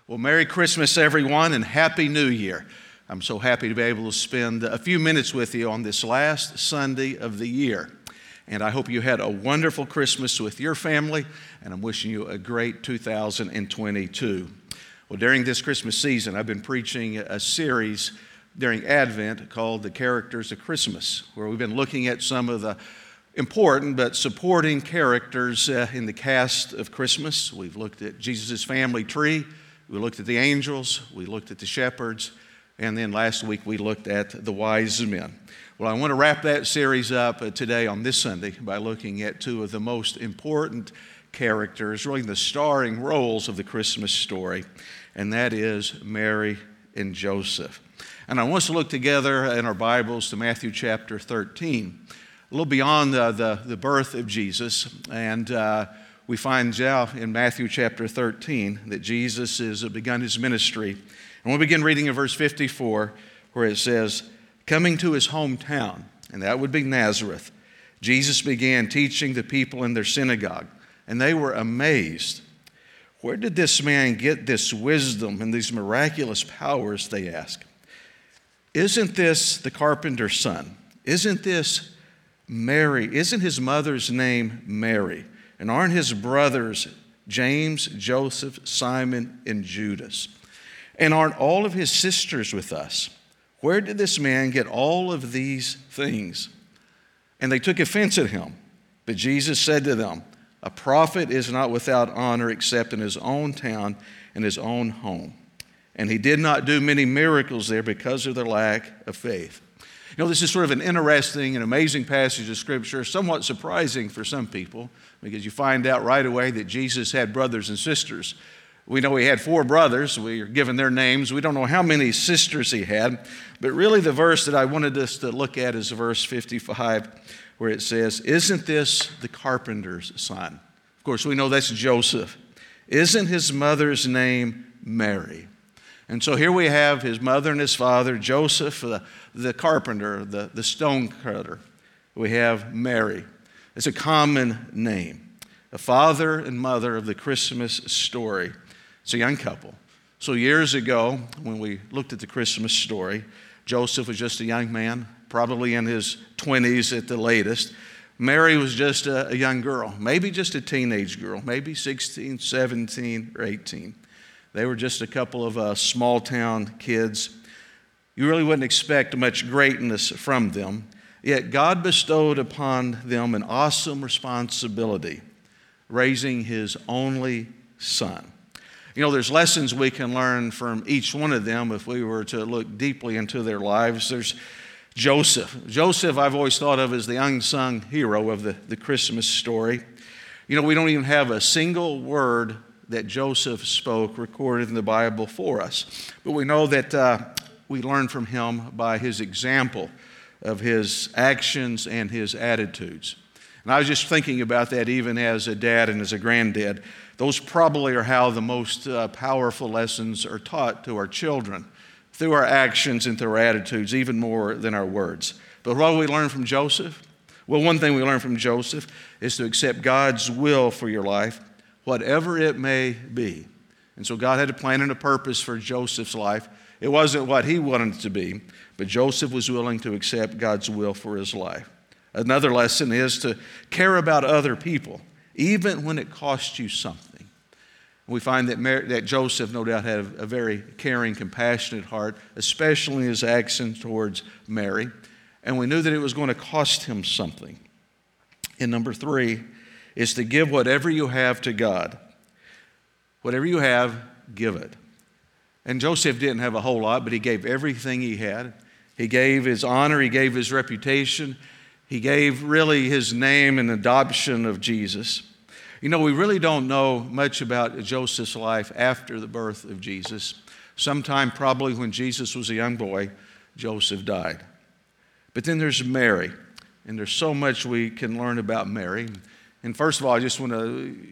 Well, Merry Christmas, everyone, and Happy New Year. I'm so happy to be able to spend a few minutes with you on this last Sunday of the year. And I hope you had a wonderful Christmas with your family, and I'm wishing you a great 2022. Well, during this Christmas season, I've been preaching a series during Advent called The Characters of Christmas, where we've been looking at some of the important but supporting characters in the cast of Christmas. We've looked at Jesus' family tree, we looked at the angels, we looked at the shepherds, and then last week we looked at the wise men. Well, I want to wrap that series up today on this Sunday by looking at two of the most important characters, really the starring roles of the Christmas story, and that is Mary and Joseph. And I want us to look together in our Bibles to Matthew chapter 13, a little beyond the birth of Jesus, and we find now in Matthew chapter 13 that Jesus has begun his ministry. And we'll begin reading in verse 54 where it says, coming to his hometown, and that would be Nazareth, Jesus began teaching the people in their synagogue, and they were amazed. Where did this man get this wisdom and these miraculous powers, they asked. Isn't this the carpenter's son? Isn't this Mary? Isn't his mother's name Mary? And aren't his brothers James, Joseph, Simon, and Judas? And aren't all of his sisters with us? Where did this man get all of these things? And they took offense at him. But Jesus said to them, a prophet is not without honor except in his own town and his own home. And he did not do many miracles there because of their lack of faith. You know, this is sort of an interesting and amazing passage of Scripture, somewhat surprising for some people, because you find out right away that Jesus had brothers and sisters. We know he had 4 brothers. We are given their names. We don't know how many sisters he had, but really the verse that I wanted us to look at is verse 55, where it says, isn't this the carpenter's son? Of course, we know that's Joseph. Isn't his mother's name Mary? And so here we have his mother and his father, Joseph, the carpenter, the stone cutter. We have Mary. It's a common name. The father and mother of the Christmas story. It's a young couple. So years ago, when we looked at the Christmas story, Joseph was just a young man, probably in his 20s at the latest. Mary was just a young girl, maybe just a teenage girl, maybe 16, 17, or 18. They were just a couple of small-town kids. You really wouldn't expect much greatness from them. Yet God bestowed upon them an awesome responsibility, raising his only son. You know, there's lessons we can learn from each one of them if we were to look deeply into their lives. There's Joseph. Joseph, I've always thought of as the unsung hero of the Christmas story. You know, we don't even have a single word that Joseph spoke recorded in the Bible for us. But we know that we learn from him by his example of his actions and his attitudes. And I was just thinking about that even as a dad and as a granddad. Those probably are how the most powerful lessons are taught to our children, through our actions and through our attitudes, even more than our words. But what do we learn from Joseph? Well, one thing we learn from Joseph is to accept God's will for your life, whatever it may be. And so God had a plan and a purpose for Joseph's life. It wasn't what he wanted it to be, but Joseph was willing to accept God's will for his life. Another lesson is to care about other people, even when it costs you something. We find that Joseph, no doubt, had a very caring, compassionate heart, especially in his actions towards Mary. And we knew that it was going to cost him something. And number 3 is to give whatever you have to God. Whatever you have, give it. And Joseph didn't have a whole lot, but he gave everything he had. He gave his honor, he gave his reputation, he gave really his name and adoption of Jesus. You know, we really don't know much about Joseph's life after the birth of Jesus. Sometime probably when Jesus was a young boy, Joseph died. But then there's Mary, and there's so much we can learn about Mary. And first of all, I just want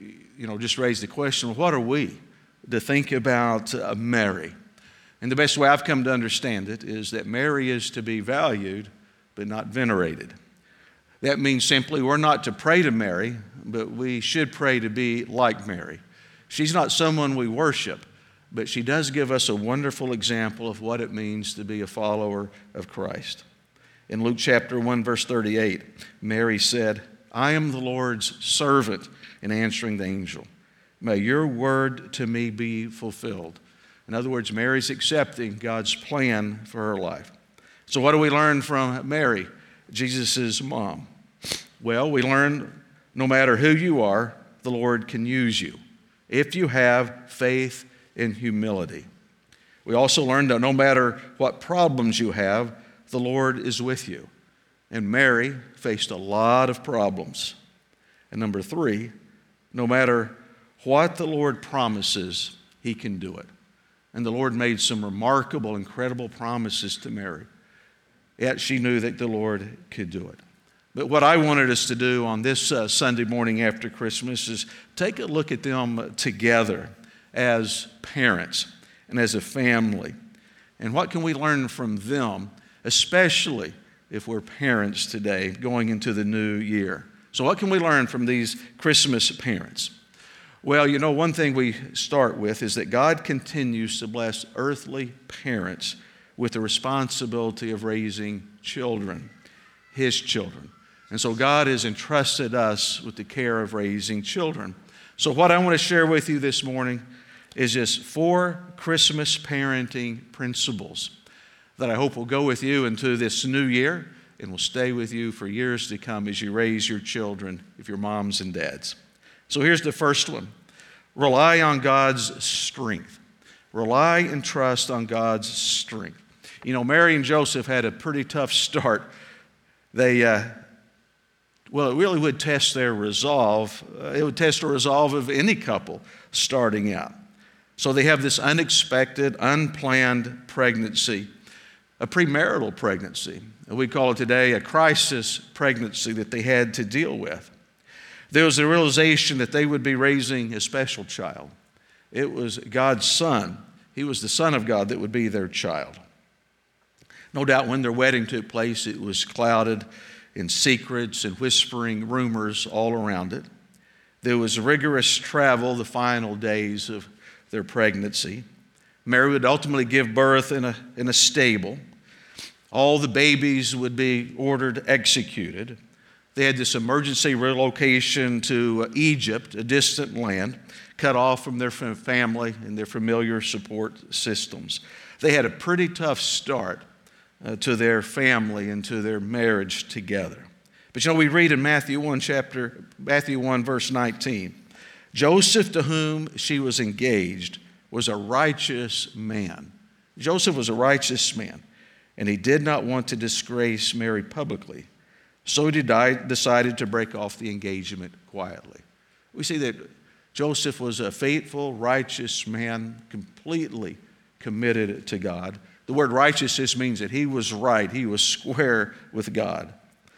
to, just raise the question, what are we to think about Mary? And the best way I've come to understand it is that Mary is to be valued, but not venerated. That means simply we're not to pray to Mary, but we should pray to be like Mary. She's not someone we worship, but she does give us a wonderful example of what it means to be a follower of Christ. In Luke chapter 1, verse 38, Mary said, "I am the Lord's servant," in answering the angel. "May your word to me be fulfilled." In other words, Mary's accepting God's plan for her life. So what do we learn from Mary, Jesus' mom? Well, we learn no matter who you are, the Lord can use you if you have faith and humility. We also learn that no matter what problems you have, the Lord is with you. And Mary faced a lot of problems. And number 3, no matter what the Lord promises, He can do it. And the Lord made some remarkable, incredible promises to Mary. Yet she knew that the Lord could do it. But what I wanted us to do on this Sunday morning after Christmas is take a look at them together as parents and as a family. And what can we learn from them, especially if we're parents today going into the new year? So what can we learn from these Christmas parents? Well, you know, one thing we start with is that God continues to bless earthly parents with the responsibility of raising children, His children. And so God has entrusted us with the care of raising children. So what I want to share with you this morning is just 4 Christmas parenting principles that I hope will go with you into this new year and will stay with you for years to come as you raise your children, if you're moms and dads. So here's the first one. Rely on God's strength. Rely and trust on God's strength. You know, Mary and Joseph had a pretty tough start. It really would test their resolve. It would test the resolve of any couple starting out. So they have this unexpected, unplanned pregnancy, a premarital pregnancy. We call it today a crisis pregnancy that they had to deal with. There was a realization that they would be raising a special child. It was God's Son. He was the Son of God that would be their child. No doubt when their wedding took place, it was clouded in secrets and whispering rumors all around it. There was rigorous travel the final days of their pregnancy. Mary would ultimately give birth in a stable. All the babies would be ordered executed. They had this emergency relocation to Egypt, a distant land, cut off from their family and their familiar support systems. They had a pretty tough start to their family and to their marriage together. But you know, we read in Matthew 1 verse 19, Joseph, to whom she was engaged, was a righteous man. Joseph was a righteous man, and he did not want to disgrace Mary publicly. So he decided to break off the engagement quietly. We see that Joseph was a faithful, righteous man, completely committed to God. The word righteous just means that he was right. He was square with God.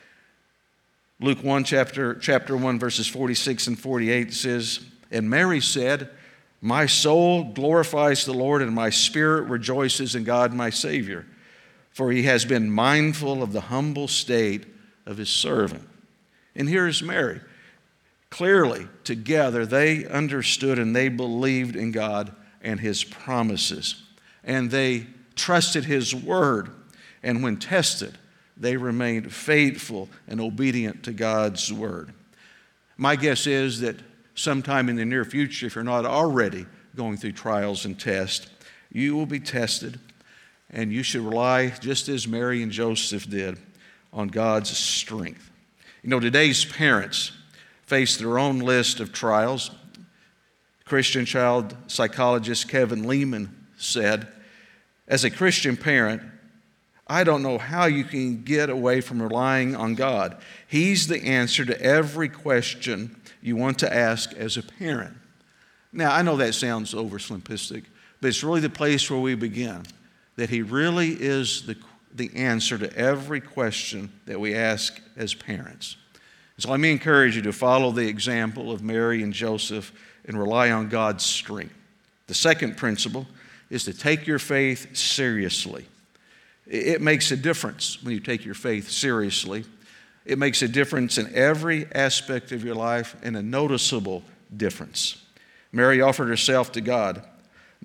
Luke 1, chapter 1, verses 46 and 48 says, "And Mary said, my soul glorifies the Lord, and my spirit rejoices in God my Savior, for He has been mindful of the humble state of His servant." And here's Mary. Clearly, together, they understood and they believed in God and His promises. And they trusted His word. And when tested, they remained faithful and obedient to God's word. My guess is that sometime in the near future, if you're not already going through trials and tests, you will be tested, and you should rely, just as Mary and Joseph did, on God's strength. You know, today's parents face their own list of trials. Christian child psychologist Kevin Leman said, "As a Christian parent, I don't know how you can get away from relying on God. He's the answer to every question you want to ask as a parent." Now, I know that sounds oversimplistic, but it's really the place where we begin, that He really is the answer to every question that we ask as parents. So let me encourage you to follow the example of Mary and Joseph and rely on God's strength. The second principle is to take your faith seriously. It makes a difference when you take your faith seriously. It makes a difference in every aspect of your life, and a noticeable difference. Mary offered herself to God.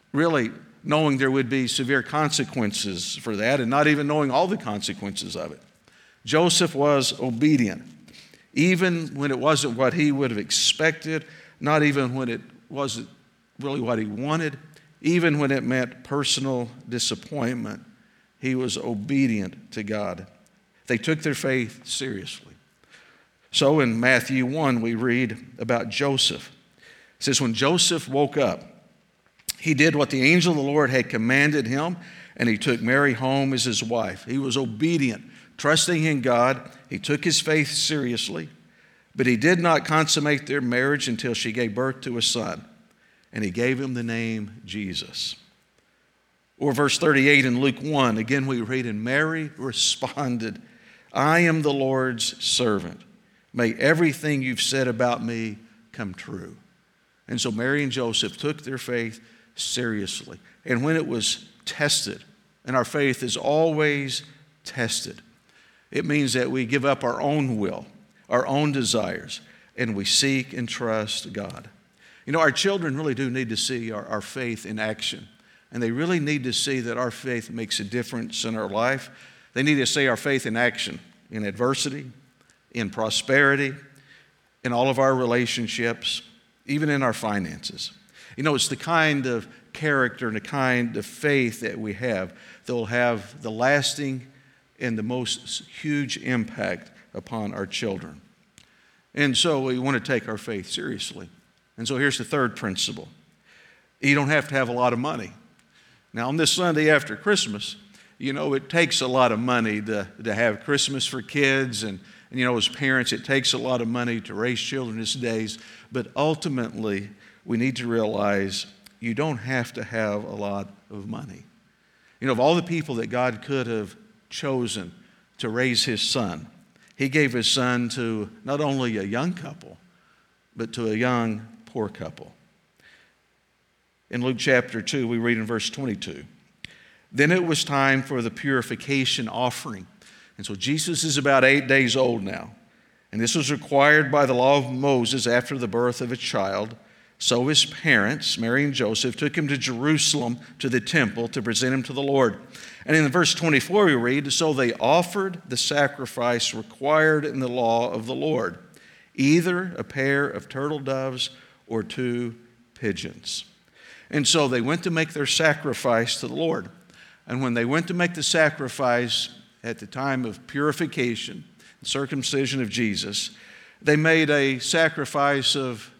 really knowing there would be severe consequences for that and not even knowing all the consequences of it. Joseph was obedient, even when it wasn't what he would have expected, not even when it wasn't really what he wanted, even when it meant personal disappointment. He was obedient to God. They took their faith seriously. So in Matthew 1, we read about Joseph. It says, when Joseph woke up, he did what the angel of the Lord had commanded him, and he took Mary home as his wife. He was obedient, trusting in God. He took his faith seriously, but he did not consummate their marriage until she gave birth to a son, and he gave him the name Jesus. Or verse 38 in Luke 1, again we read, and Mary responded, I am the Lord's servant. May everything you've said about me come true. And so Mary and Joseph took their faith seriously. And when it was tested, and our faith is always tested, it means that we give up our own will, our own desires, and we seek and trust God. You know, our children really do need to see our faith in action. And they really need to see that our faith makes a difference in our life. They need to see our faith in action, in adversity, in prosperity, in all of our relationships, even in our finances. You know, it's the kind of character and the kind of faith that we have that will have the lasting and the most huge impact upon our children. And so we want to take our faith seriously. And so here's the third principle. You don't have to have a lot of money. Now, on this Sunday after Christmas, you know, it takes a lot of money to have Christmas for kids. And, you know, as parents, it takes a lot of money to raise children these days. But ultimately, we need to realize you don't have to have a lot of money. You know, of all the people that God could have chosen to raise his son, he gave his son to not only a young couple, but to a young poor couple. In Luke chapter 2, we read in verse 22, then it was time for the purification offering. And so Jesus is about 8 days old now. And this was required by the law of Moses after the birth of a child. So his parents, Mary and Joseph, took him to Jerusalem to the temple to present him to the Lord. And in verse 24 we read, so they offered the sacrifice required in the law of the Lord, either a pair of turtle doves or 2 pigeons. And so they went to make their sacrifice to the Lord. And when they went to make the sacrifice at the time of purification, the circumcision of Jesus, they made a sacrifice of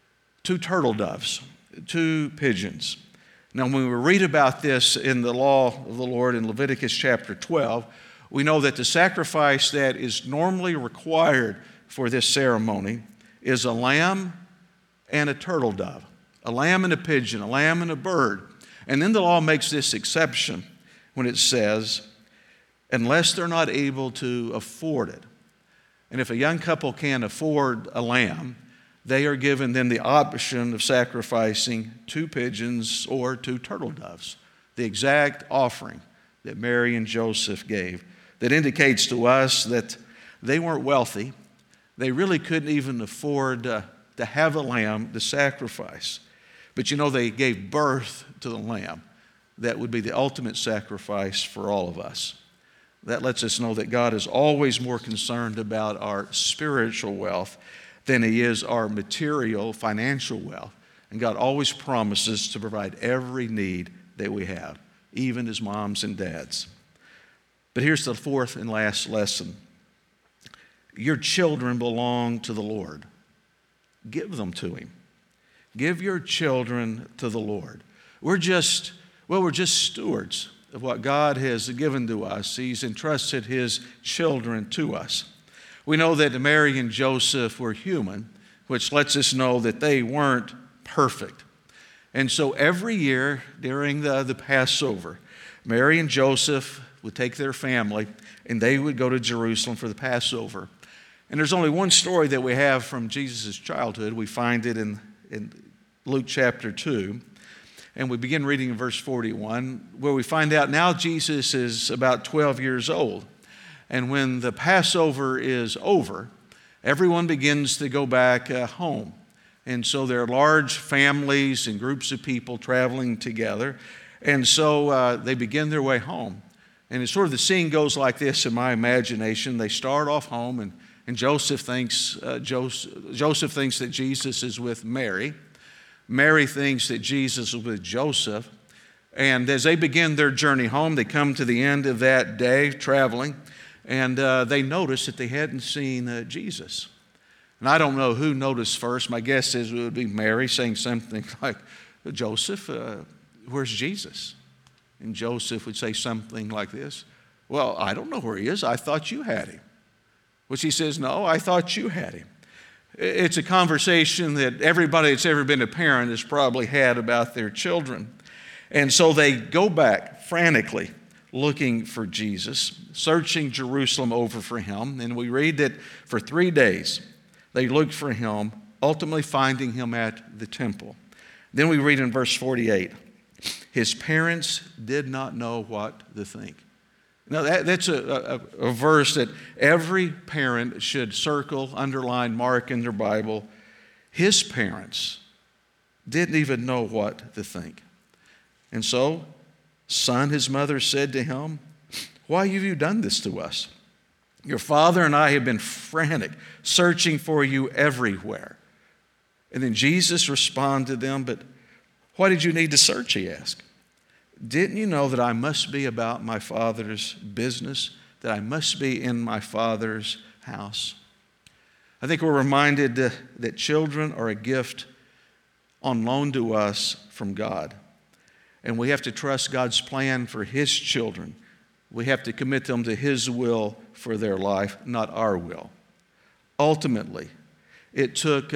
2 turtle doves, 2 pigeons. Now, when we read about this in the law of the Lord in Leviticus chapter 12, we know that the sacrifice that is normally required for this ceremony is a lamb and a turtle dove, a lamb and a pigeon, a lamb and a bird. And then the law makes this exception when it says, unless they're not able to afford it. And if a young couple can't afford a lamb, they are given then the option of sacrificing 2 pigeons or 2 turtle doves, the exact offering that Mary and Joseph gave. That indicates to us that they weren't wealthy. They really couldn't even afford to have a lamb to sacrifice. But you know, they gave birth to the lamb. That would be the ultimate sacrifice for all of us. That lets us know that God is always more concerned about our spiritual wealth than he is our material, financial wealth. And God always promises to provide every need that we have, even as moms and dads. But here's the fourth and last lesson. Your children belong to the Lord. Give them to him. Give your children to the Lord. We're just stewards of what God has given to us. He's entrusted his children to us. We know that Mary and Joseph were human, which lets us know that they weren't perfect. And so every year during the Passover, Mary and Joseph would take their family and they would go to Jerusalem for the Passover. And there's only one story that we have from Jesus' childhood. We find it in Luke chapter 2. And we begin reading in verse 41, where we find out now Jesus is about 12 years old. And when the Passover is over, everyone begins to go back home. And so there are large families and groups of people traveling together. And so they begin their way home. And it's sort of the scene goes like this in my imagination. They start off home, and Joseph thinks that Jesus is with Mary. Mary thinks that Jesus is with Joseph. And as they begin their journey home, they come to the end of that day traveling, and they notice that they hadn't seen Jesus. And I don't know who noticed first. My guess is it would be Mary saying something like, Joseph, where's Jesus? And Joseph would say something like this, well, I don't know where he is. I thought you had him. Which he says, no, I thought you had him. It's a conversation that everybody that's ever been a parent has probably had about their children. And so they go back frantically looking for Jesus, searching Jerusalem over for him. And we read that for 3 days they looked for him, ultimately finding him at the temple. Then we read in verse 48, his parents did not know what to think. Now that's a verse that every parent should circle, underline, mark in their Bible. His parents didn't even know what to think. And so, son, his mother said to him, why have you done this to us? Your father and I have been frantic, searching for you everywhere. And then Jesus responded to them, but why did you need to search, he asked. Didn't you know that I must be about my Father's business, that I must be in my Father's house? I think we're reminded that children are a gift on loan to us from God. And we have to trust God's plan for His children. We have to commit them to His will for their life, not our will. Ultimately, it took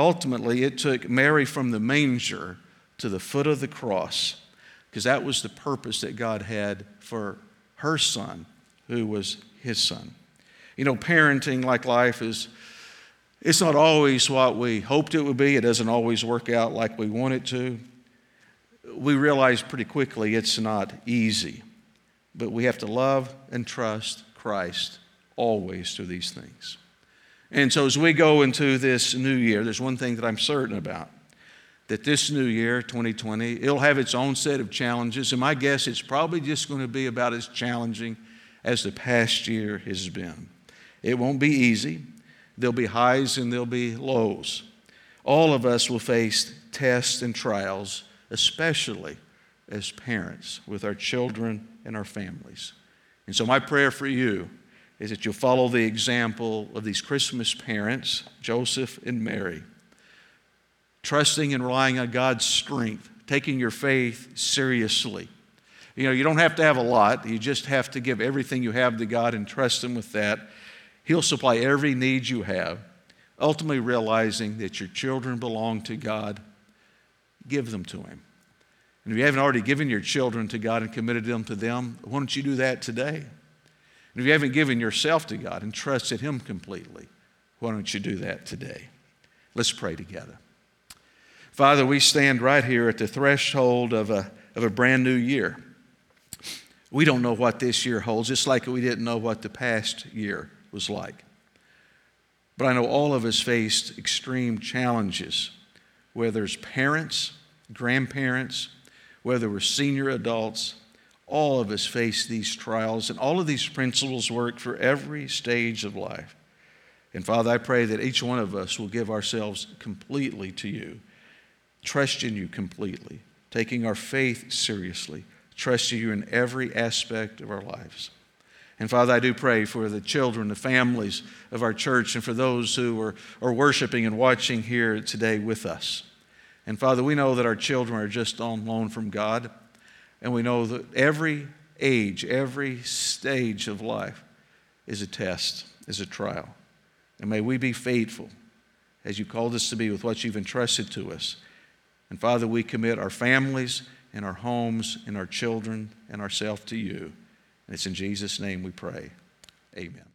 Mary from the manger to the foot of the cross, because that was the purpose that God had for her son, who was His son. You know, parenting, like life, it's not always what we hoped it would be. It doesn't always work out like we want it to. We realize pretty quickly it's not easy, but we have to love and trust Christ always through these things. And so as we go into this new year, there's one thing that I'm certain about, that this new year, 2020, it'll have its own set of challenges, and my guess it's probably just going to be about as challenging as the past year has been. It won't be easy. There'll be highs and there'll be lows. All of us will face tests and trials, especially as parents with our children and our families. And so my prayer for you is that you'll follow the example of these Christmas parents, Joseph and Mary, trusting and relying on God's strength, taking your faith seriously. You know, you don't have to have a lot. You just have to give everything you have to God and trust Him with that. He'll supply every need you have, ultimately realizing that your children belong to God. Give them to Him. And if you haven't already given your children to God and committed them to them, why don't you do that today? And if you haven't given yourself to God and trusted Him completely, why don't you do that today? Let's pray together. Father, we stand right here at the threshold of a brand new year. We don't know what this year holds, just like we didn't know what the past year was like. But I know all of us faced extreme challenges, whether it's parents, grandparents, whether we're senior adults. All of us face these trials, and all of these principles work for every stage of life. And Father, I pray that each one of us will give ourselves completely to You, trust in You completely, taking our faith seriously, trusting You in every aspect of our lives. And Father, I do pray for the children, the families of our church, and for those who are worshiping and watching here today with us. And Father, we know that our children are just on loan from God, and we know that every age, every stage of life is a test, is a trial. And may we be faithful as You called us to be with what You've entrusted to us. And Father, we commit our families and our homes and our children and ourselves to You. And it's in Jesus' name we pray. Amen.